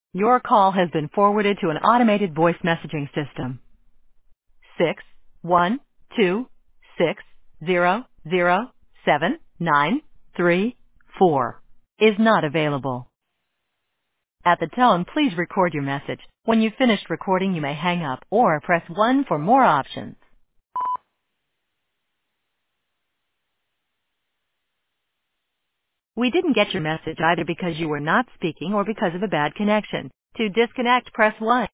Your call has been forwarded to an automated voice messaging system. 612-600-7934 is not available. At the tone, please record your message. When you've finished recording, you may hang up or press 1 for more options. We didn't get your message either because you were not speaking or because of a bad connection. To disconnect, press 1.